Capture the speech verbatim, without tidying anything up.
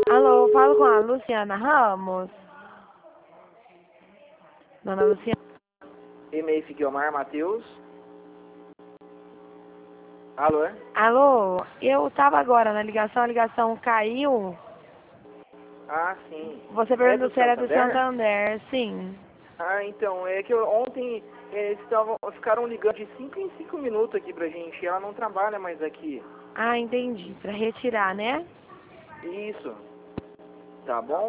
Alô, falo com a Luciana Ramos. Dona Luciana. E-mail Guilmar Matheus. Alô, é? Alô, eu tava agora na ligação, a ligação caiu. Ah, sim. Você É perguntou do se era do Santander? Santander, sim. Ah, então, é que eu- ontem eles tavam, ficaram ligando de cinco em cinco minutos aqui pra gente. E ela não trabalha mais aqui. Ah, entendi. Pra retirar, né? Isso. Tá bom?